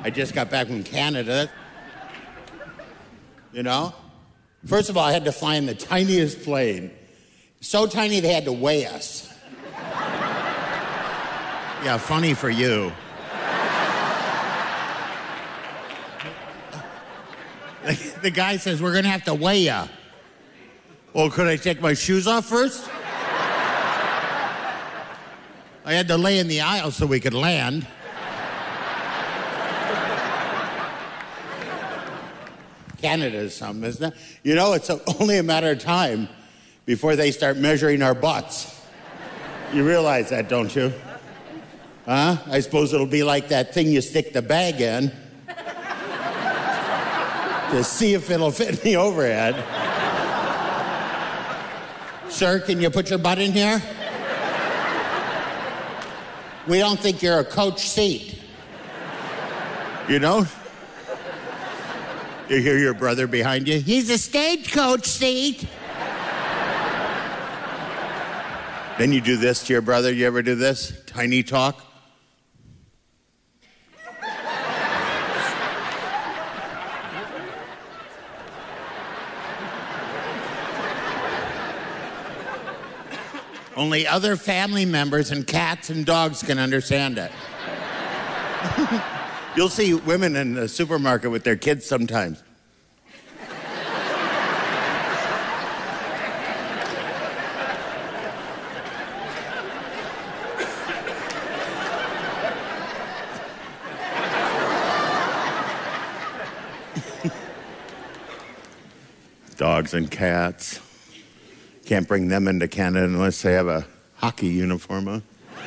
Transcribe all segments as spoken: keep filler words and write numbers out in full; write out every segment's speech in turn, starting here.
I just got back from Canada. You know? First of all, I had to fly in the tiniest plane. So tiny they had to weigh us. Yeah, funny for you. The guy says, we're going to have to weigh you. Well, could I take my shoes off first? I had to lay in the aisle so we could land. Canada is something, isn't it? You know, it's a, only a matter of time before they start measuring our butts. You realize that, don't you? Huh? I suppose it'll be like that thing you stick the bag in to see if it'll fit in the overhead. Sir, can you put your butt in here? We don't think you're a coach seat. You know? You hear your brother behind you? He's a stagecoach seat. Then you do this to your brother. You ever do this? Tiny talk. Only other family members and cats and dogs can understand it. You'll see women in the supermarket with their kids sometimes. Dogs and cats. Can't bring them into Canada unless they have a hockey uniform on.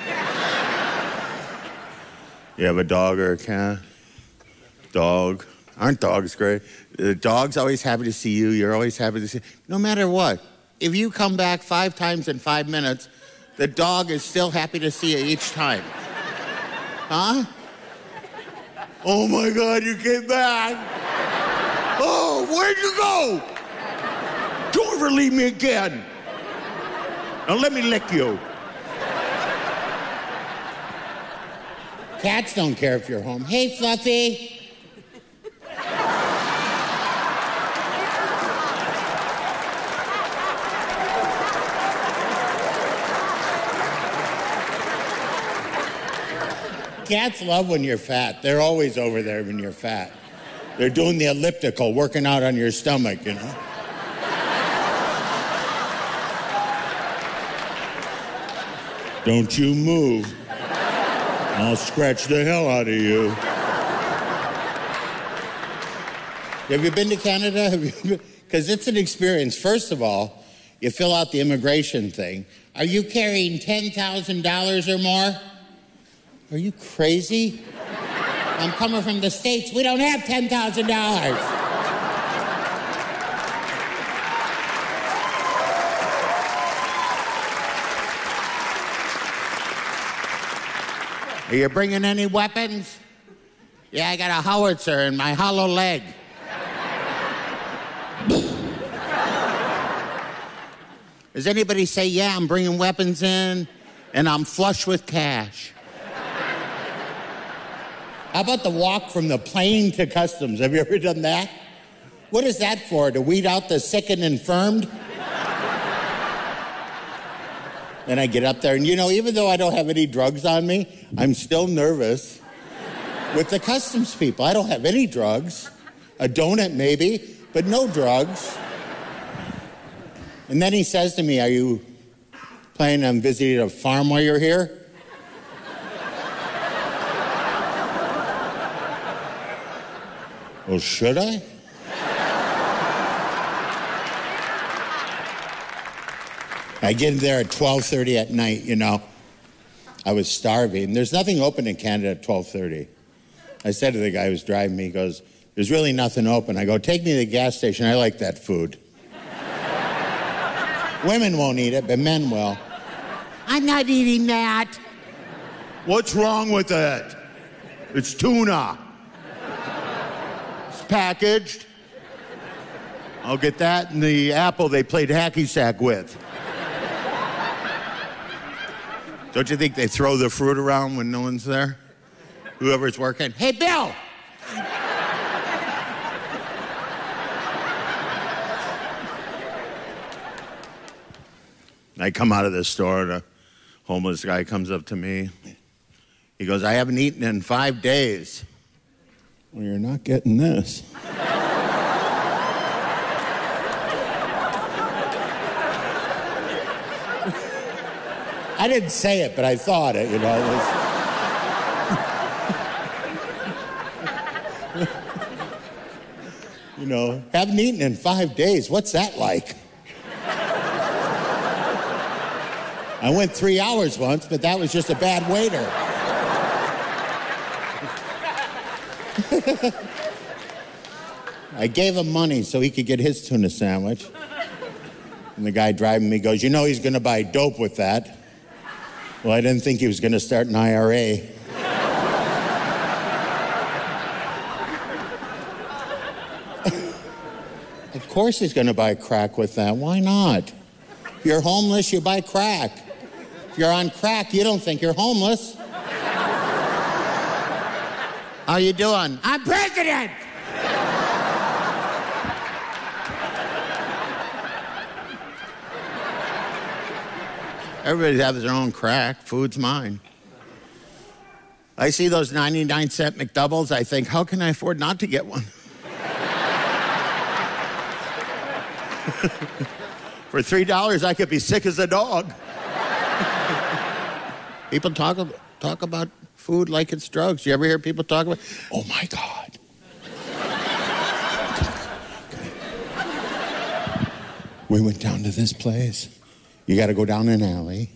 You have a dog or a cat? Dog. Aren't dogs great? The dog's always happy to see you. You're always happy to see. No matter what. If you come back five times in five minutes, the dog is still happy to see you each time. Huh? Oh my God, you came back. Oh, where'd you go? Don't ever leave me again. Now let me lick you. Cats don't care if you're home. Hey, Fluffy. Cats love when you're fat. They're always over there when you're fat. They're doing the elliptical, working out on your stomach, you know? Don't you move. I'll scratch the hell out of you. Have you been to Canada? Because it's an experience. First of all, you fill out the immigration thing. Are you carrying ten thousand dollars or more? Are you crazy? I'm coming from the States. We don't have ten thousand dollars. Are you bringing any weapons? Yeah, I got a howitzer in my hollow leg. Does anybody say, yeah, I'm bringing weapons in and I'm flush with cash? How about the walk from the plane to customs? Have you ever done that? What is that for, to weed out the sick and infirmed? Then I get up there, and you know, even though I don't have any drugs on me, I'm still nervous with the customs people. I don't have any drugs. A donut maybe, but no drugs. And then he says to me, are you planning on visiting a farm while you're here? Well, should I? I get there at twelve thirty at night, you know. I was starving. There's nothing open in Canada at twelve thirty. I said to the guy who was driving me, he goes, there's really nothing open. I go, take me to the gas station. I like that food. Women won't eat it, but men will. I'm not eating that. What's wrong with it? It's tuna. It's packaged. I'll get that and the apple they played hacky sack with. Don't you think they throw the fruit around when no one's there? Whoever's working. Hey, Bill, I come out of the store, and a homeless guy comes up to me. He goes, I haven't eaten in five days. Well, you're not getting this. I didn't say it, but I thought it, you know. It was... you know, haven't eaten in five days. What's that like? I went three hours once, but that was just a bad waiter. I gave him money so he could get his tuna sandwich. And the guy driving me goes, you know he's going to buy dope with that. Well, I didn't think he was going to start an I R A. Of course he's going to buy crack with that. Why not? If you're homeless, you buy crack. If you're on crack, you don't think you're homeless. How you doing? I'm president! Everybody has their own crack. Food's mine. I see those ninety-nine cent McDoubles. I think, how can I afford not to get one? For three dollars, I could be sick as a dog. People talk, talk about food like it's drugs. You ever hear people talk about, oh, my God. We went down to this place. You got to go down an alley,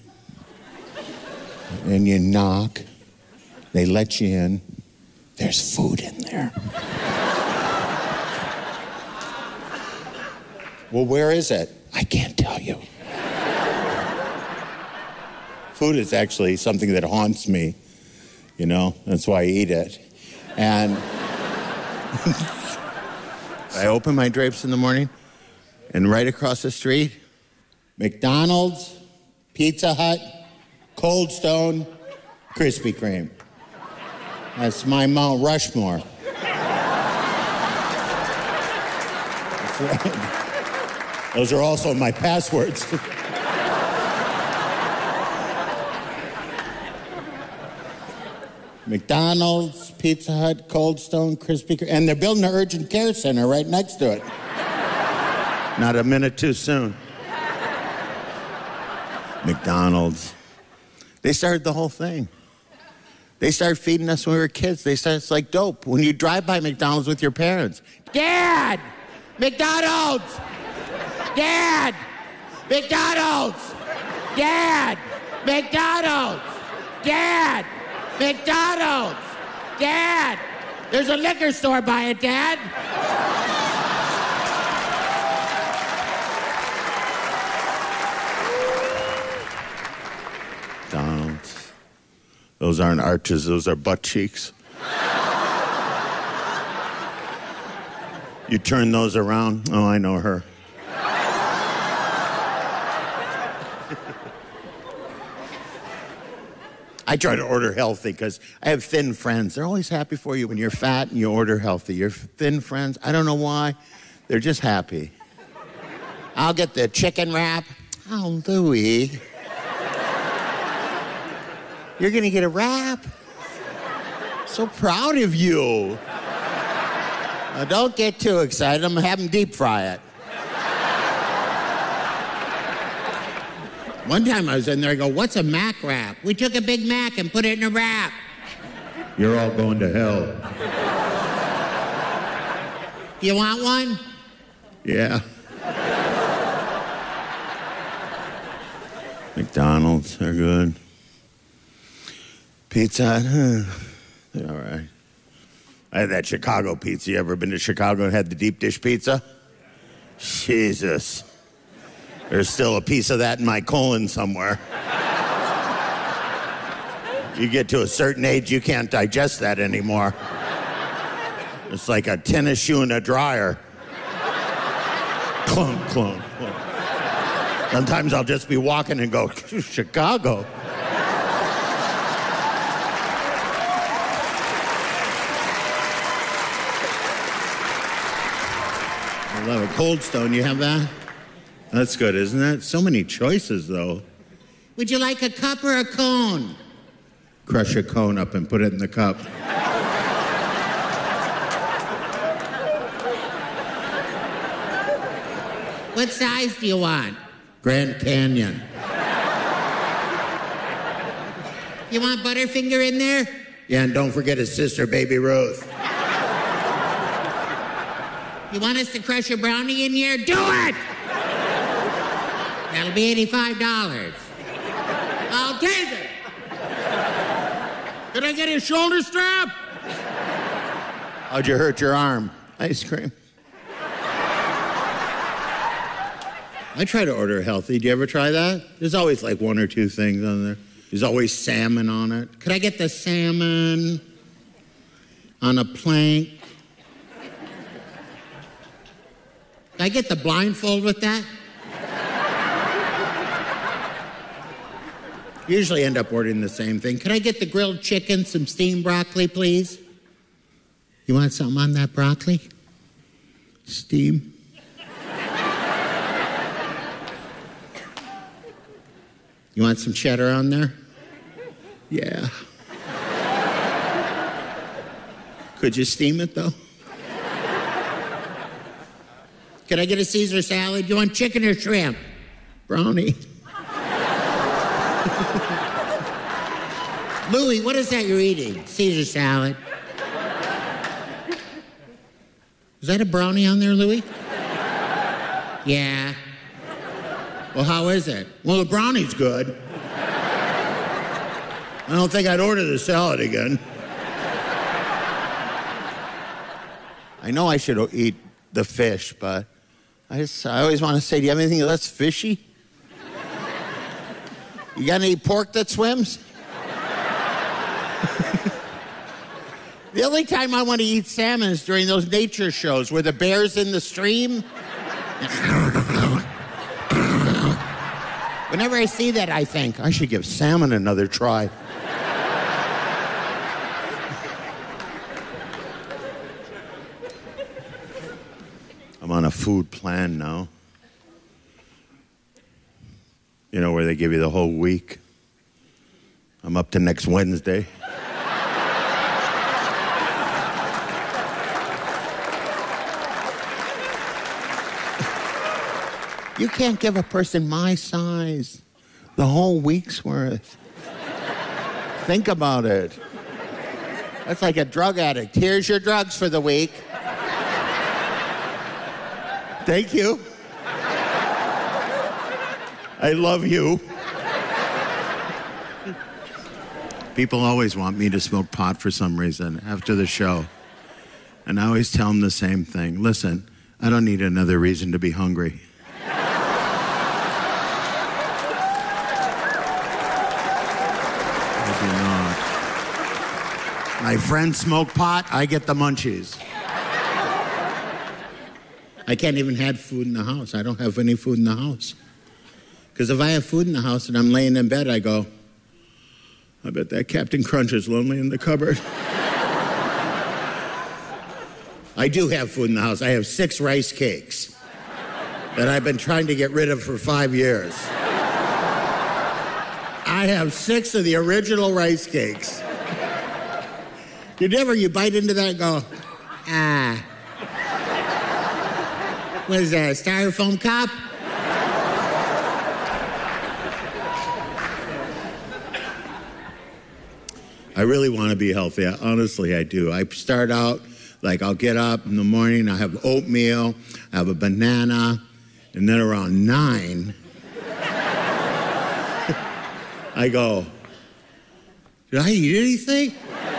and you knock. They let you in. There's food in there. Well, where is it? I can't tell you. Food is actually something that haunts me, you know? That's why I eat it. And I open my drapes in the morning, and right across the street, McDonald's, Pizza Hut, Cold Stone, Krispy Kreme. That's my Mount Rushmore. That's right. Those are also my passwords. McDonald's, Pizza Hut, Cold Stone, Krispy Kreme, and they're building an urgent care center right next to it. Not a minute too soon. McDonald's. They started the whole thing. They started feeding us when we were kids. They started, it's like dope. When you drive by McDonald's with your parents, Dad! McDonald's! Dad! McDonald's! Dad! McDonald's! Dad! McDonald's! Dad! There's a liquor store by it, Dad! McDonald's. Those aren't arches, those are butt cheeks. You turn those around, oh, I know her. I try to order healthy because I have thin friends. They're always happy for you when you're fat and you order healthy. Your thin friends, I don't know why, they're just happy. I'll get the chicken wrap. Oh, Louie. You're gonna get a wrap? So proud of you. Now, don't get too excited. I'm gonna have them deep fry it. One time I was in there, I go, what's a Mac wrap? We took a Big Mac and put it in a wrap. You're all going to hell. You want one? Yeah. McDonald's, they're good. Pizza Hut, huh? They're all right. I had that Chicago pizza. You ever been to Chicago and had the deep dish pizza? Jesus. There's still a piece of that in my colon somewhere. You get to a certain age, you can't digest that anymore. It's like a tennis shoe in a dryer. Clunk, clunk, clunk. Sometimes I'll just be walking and go, Chicago. love it. Cold Stone, you have that? That's good, isn't it? So many choices, though. Would you like a cup or a cone? Crush a cone up and put it in the cup. What size do you want? Grand Canyon. You want Butterfinger in there? Yeah, and don't forget his sister, Baby Ruth. You want us to crush a brownie in here? Do it! That'll be eighty-five dollars. I'll take it. Can I get a shoulder strap? How'd you hurt your arm? Ice cream. I try to order healthy. Do you ever try that? There's always like one or two things on there. There's always salmon on it. Could I get the salmon on a plank? Can I get the blindfold with that? Usually end up ordering the same thing. Could I get the grilled chicken, some steamed broccoli, please? You want something on that broccoli? Steam. You want some cheddar on there? Yeah. Could you steam it, though? Can I get a Caesar salad? You want chicken or shrimp? Brownie. Louie, what is that you're eating? Caesar salad. Is that a brownie on there, Louie? Yeah. Well, how is it? Well, the brownie's good. I don't think I'd order the salad again. I know I should eat the fish, but I just, I always want to say, do you have anything less fishy? You got any pork that swims? The only time I want to eat salmon is during those nature shows where the bear's in the stream. Whenever I see that, I think, I should give salmon another try. I'm on a food plan now. You know, where they give you the whole week. I'm up to next Wednesday. You can't give a person my size the whole week's worth. Think about it. That's like a drug addict. Here's your drugs for the week. Thank you. I love you. People always want me to smoke pot for some reason after the show. And I always tell them the same thing. Listen, I don't need another reason to be hungry. I do not. My friends smoke pot, I get the munchies. I can't even have food in the house. I don't have any food in the house. Because if I have food in the house and I'm laying in bed, I go, I bet that Captain Crunch is lonely in the cupboard. I do have food in the house. I have six rice cakes that I've been trying to get rid of for five years. I have six of the original rice cakes. You never, you bite into that and go, ah. What is that, a styrofoam cup? I really want to be healthy. I, honestly, I do. I start out, like, I'll get up in the morning, I have oatmeal, I have a banana, and then around nine, I go, did I eat anything?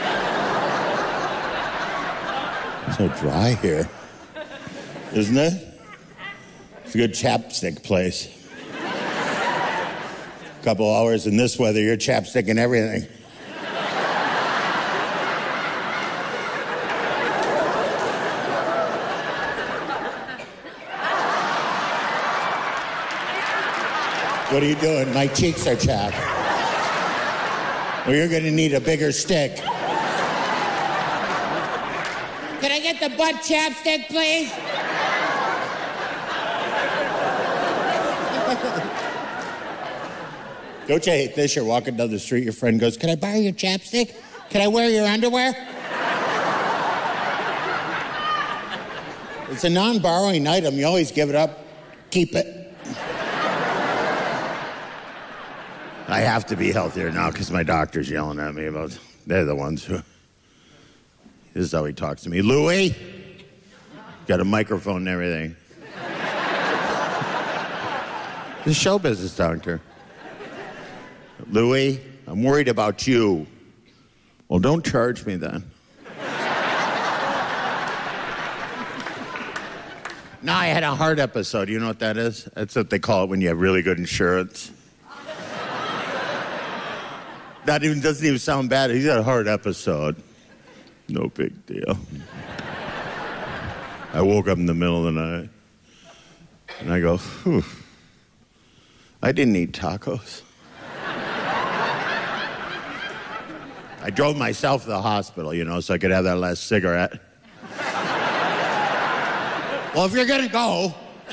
It's so dry here, isn't it? It's a good chapstick place. A couple hours in this weather, you're chapsticking everything. What are you doing? My cheeks are chapped. Well, you're going to need a bigger stick. Can I get the butt chapstick, please? Don't you hate this? You're walking down the street, your friend goes, can I borrow your chapstick? Can I wear your underwear? It's a non-borrowing item. You always give it up. Keep it. I have to be healthier now because my doctor's yelling at me about... They're the ones who... This is how he talks to me. Louie? Got a microphone and everything. He's a show business doctor. Louie, I'm worried about you. Well, don't charge me then. No, I had a heart episode. You know what that is? That's what they call it when you have really good insurance. That even doesn't even sound bad. He's had a heart episode. No big deal. I woke up in the middle of the night, and I go, whew, I didn't eat tacos. I drove myself to the hospital, you know, so I could have that last cigarette. Well, if you're going to go,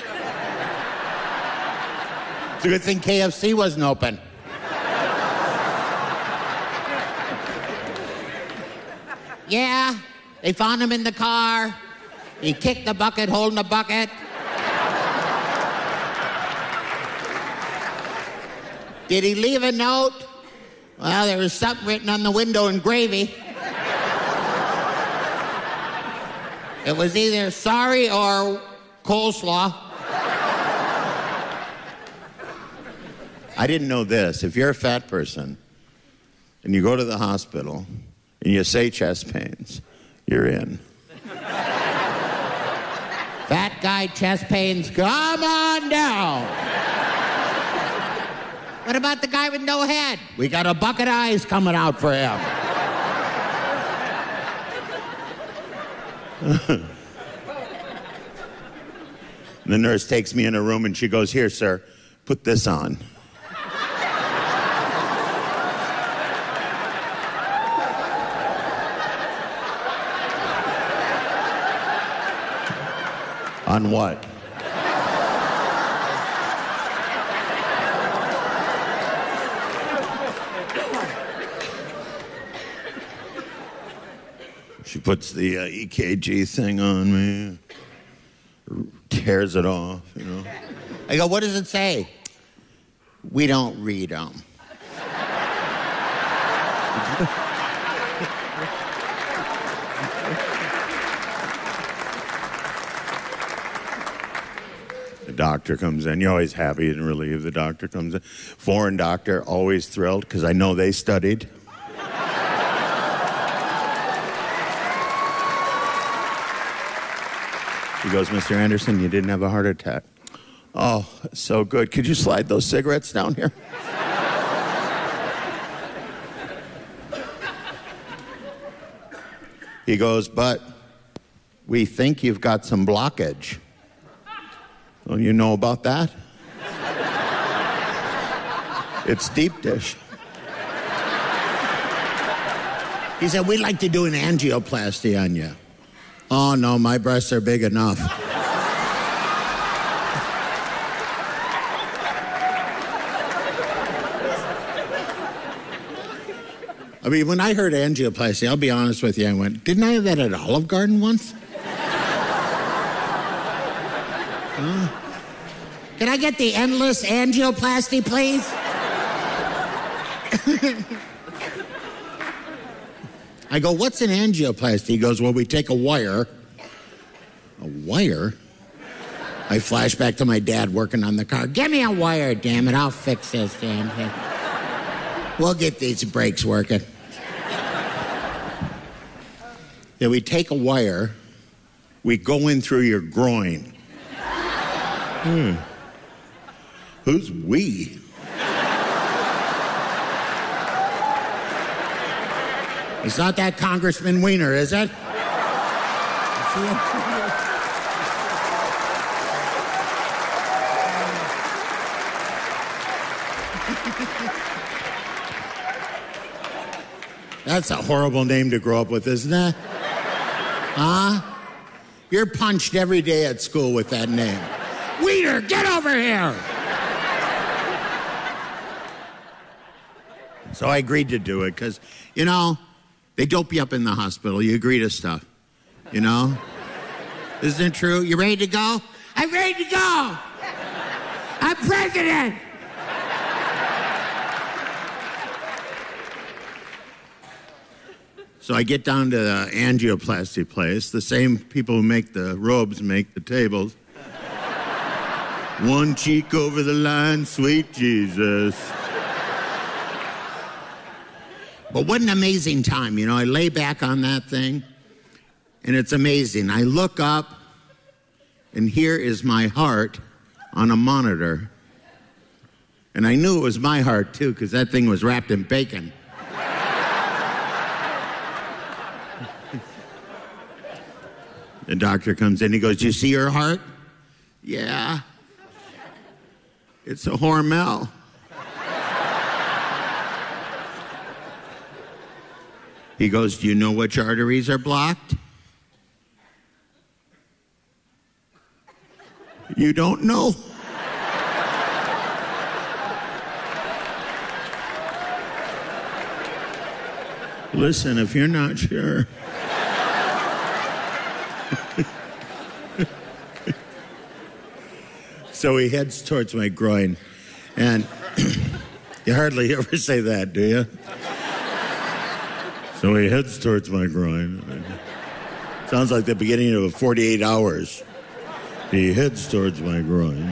it's a good thing K F C wasn't open. Yeah, they found him in the car. He kicked the bucket, holding the bucket. Did he leave a note? Well, there was something written on the window in gravy. It was either sorry or coleslaw. I didn't know this. If you're a fat person and you go to the hospital and you say chest pains, you're in. Fat guy, chest pains, come on down. What about the guy with no head? We got a bucket of eyes coming out for him. The nurse takes me in a room and she goes, here, sir, put this on. On what? She puts the uh, E K G thing on me, tears it off, you know. I go, what does it say? We don't read them. The doctor comes in. You're always happy and relieved the doctor comes in. Foreign doctor, always thrilled, because I know they studied. He goes, Mister Anderson, you didn't have a heart attack. Oh, so good. Could you slide those cigarettes down here? He goes, but we think you've got some blockage. Well, you know about that? It's deep dish. He said, we'd like to do an angioplasty on you. Oh, no, my breasts are big enough. I mean, when I heard angioplasty, I'll be honest with you, I went, didn't I have that at Olive Garden once? Huh? Can I get the endless angioplasty, please? I go, what's an angioplasty? He goes, well, we take a wire. A wire? I flash back to my dad working on the car. Give me a wire, damn it. I'll fix this damn thing. We'll get these brakes working. Yeah, we take a wire. We go in through your groin. Hmm. Who's we? It's not that Congressman Wiener, is it? That's a horrible name to grow up with, isn't it? Huh? You're punched every day at school with that name. Wiener, get over here! So I agreed to do it because, you know, they dope you up in the hospital. You agree to stuff, you know? Isn't it true? You ready to go? I'm ready to go. I'm president. So I get down to the angioplasty place. The same people who make the robes make the tables. One cheek over the line, sweet Jesus. But what an amazing time, you know. I lay back on that thing, and it's amazing. I look up, and here is my heart on a monitor. And I knew it was my heart, too, because that thing was wrapped in bacon. The doctor comes in, he goes, "Do you see your heart?" "Yeah. It's a Hormel." He goes, "Do you know which arteries are blocked?" "You don't know?" "Listen, if you're not sure." So he heads towards my groin. And you hardly ever say that, do you? So he heads towards my groin. Sounds like the beginning of forty-eight hours. He heads towards my groin.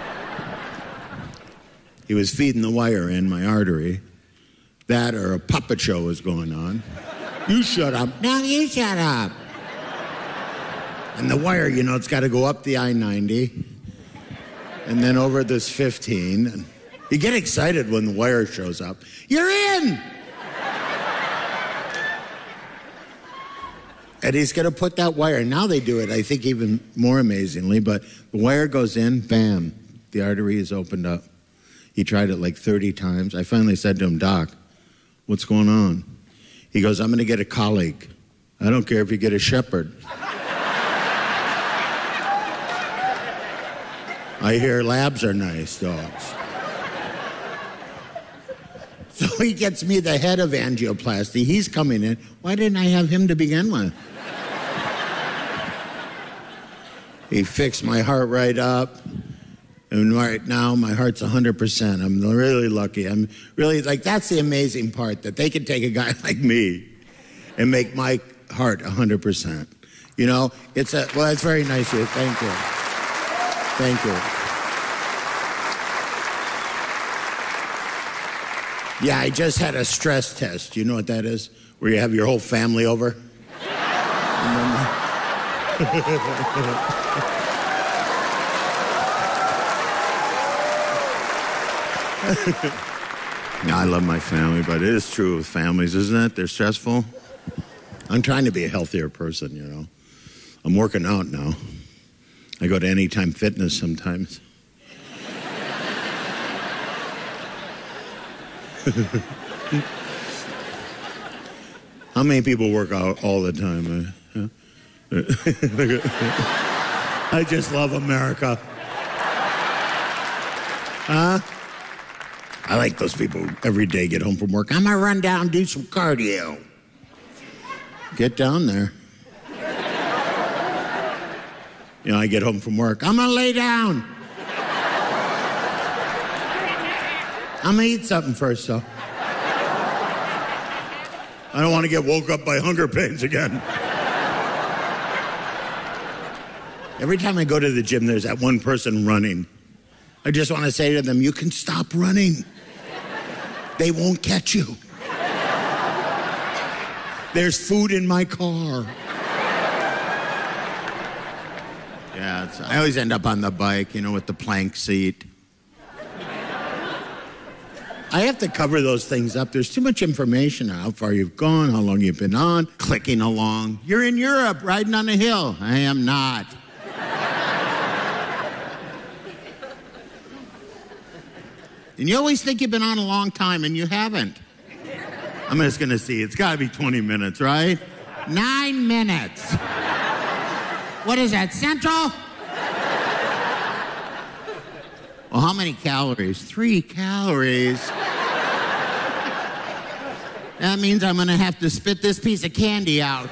He was feeding the wire in my artery. That or a puppet show was going on. "You shut up." "No, you shut up." And the wire, you know, it's got to go up the I ninety and then over this fifteen. And you get excited when the wire shows up. "You're in!" And he's going to put that wire. Now they do it, I think, even more amazingly. But the wire goes in, bam, the artery is opened up. He tried it like thirty times. I finally said to him, "Doc, what's going on?" He goes, "I'm going to get a colleague. I don't care if you get a shepherd." I hear labs are nice dogs. So he gets me the head of angioplasty. He's coming in. Why didn't I have him to begin with? He fixed my heart right up. And right now, my heart's one hundred percent. I'm really lucky. I'm really, like, that's the amazing part, that they can take a guy like me and make my heart one hundred percent. You know, it's a, well, it's very nice of you. Thank you. Thank you. Yeah, I just had a stress test. You know what that is? Where you have your whole family over. No, I love my family, but it is true with families, isn't it? They're stressful. I'm trying to be a healthier person, you know. I'm working out now. I go to Anytime Fitness sometimes. How many people work out all the time? Uh, I just love America. Huh? I like those people who every day get home from work. I'm gonna run down and do some cardio. Get down there. You know, I get home from work. I'm gonna lay down. I'm gonna eat something first, though. I don't want to get woke up by hunger pains again. Every time I go to the gym, there's that one person running. I just want to say to them, you can stop running. They won't catch you. There's food in my car. Yeah, it's, I always end up on the bike, you know, with the plank seat. I have to cover those things up. There's too much information. How far you've gone, how long you've been on, clicking along. You're in Europe, riding on a hill. I am not. And you always think you've been on a long time, and you haven't. I'm just going to see. It's got to be twenty minutes, right? Nine minutes. What is that, Central? Well, how many calories? Three calories. That means I'm going to have to spit this piece of candy out.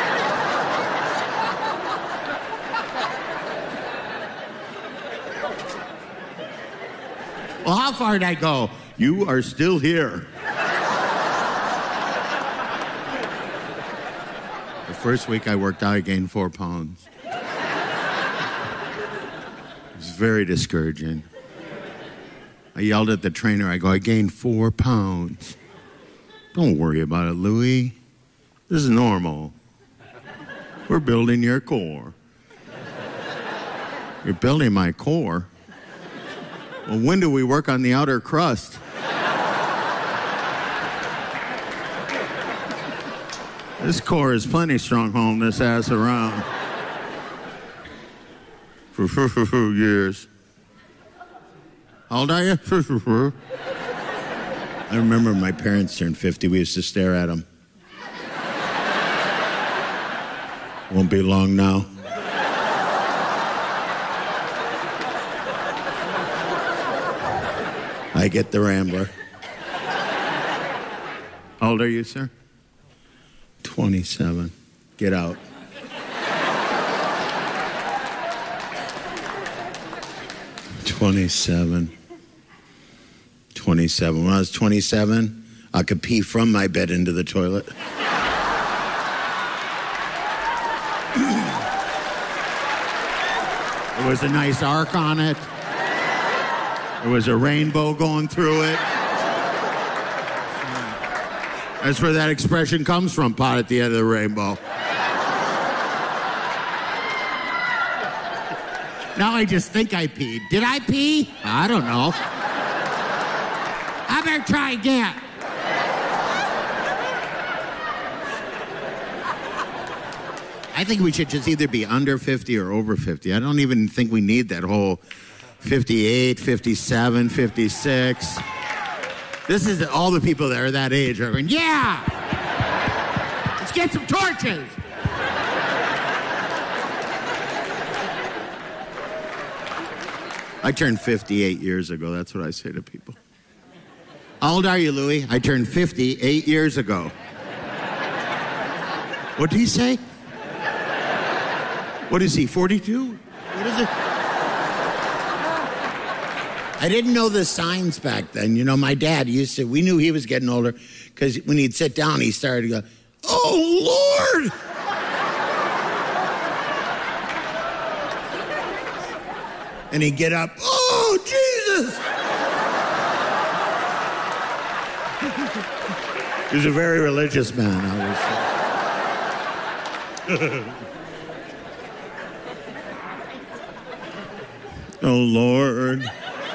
Well, how far did I go? You are still here. The first week I worked out, I gained four pounds. It was very discouraging. I yelled at the trainer. I go, I gained four pounds. Don't worry about it, Louie. This is normal. We're building your core. You're building my core? Well, when do we work on the outer crust? This core is plenty strong holding this ass around. For years. How old are you? I remember my parents turned fifty. We used to stare at them. Won't be long now. I get the Rambler. How old are you, sir? twenty-seven. Get out. twenty-seven. twenty-seven. When I was twenty-seven, I could pee from my bed into the toilet. There was a nice arc on it. There was a rainbow going through it. That's where that expression comes from, pot at the end of the rainbow. Now I just think I peed. Did I pee? I don't know. I better try again. I think we should just either be under fifty or over fifty. I don't even think we need that whole fifty-eight, fifty-seven, fifty-six. This is all the people that are that age are going, yeah! Let's get some torches! I turned fifty-eight years ago. That's what I say to people. How old are you, Louie? I turned fifty eight years ago. What did he say? What is he, forty-two? What is it? I didn't know the signs back then. You know, my dad used to, we knew he was getting older because when he'd sit down, he started to go, oh, Lord! And he'd get up, oh, Jesus! He was a very religious man, obviously. Oh, Lord.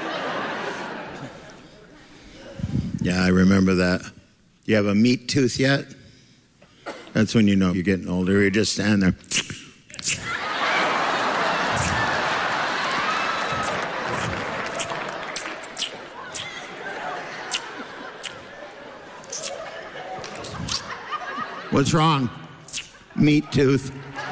Yeah, I remember that. You have a meat tooth yet? That's when you know you're getting older. You're just standing there. What's wrong? Meat tooth.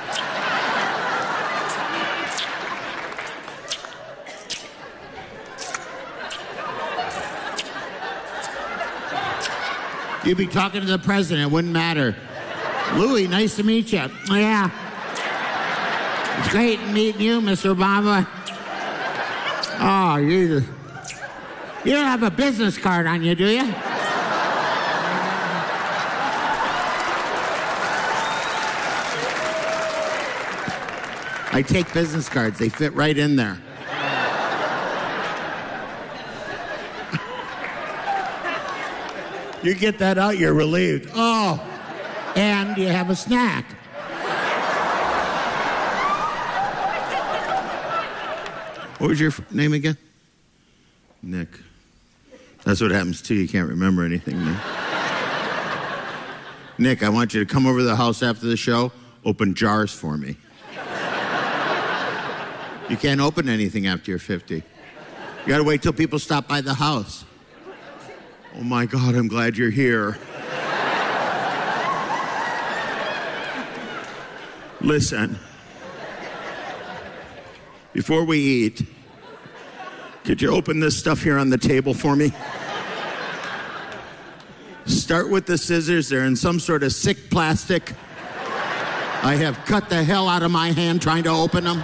You'd be talking to the president, it wouldn't matter. Louie, nice to meet you. Yeah. It's great meeting you, Mister Obama. Oh, you, you don't have a business card on you, do you? I take business cards. They fit right in there. You get that out, you're relieved. Oh, and you have a snack. What was your f- name again? Nick. That's what happens too. You can't remember anything, Nick. Nick, I want you to come over to the house after the show, open jars for me. You can't open anything after you're fifty. You gotta wait till people stop by the house. Oh my God, I'm glad you're here. Listen, before we eat, could you open this stuff here on the table for me? Start with the scissors. They're in some sort of sick plastic. I have cut the hell out of my hand trying to open them.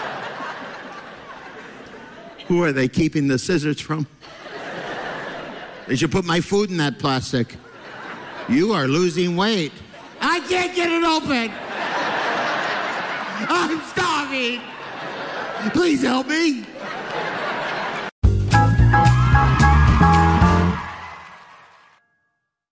Who are they keeping the scissors from? They should put my food in that plastic. You are losing weight. I can't get it open. I'm starving. Please help me.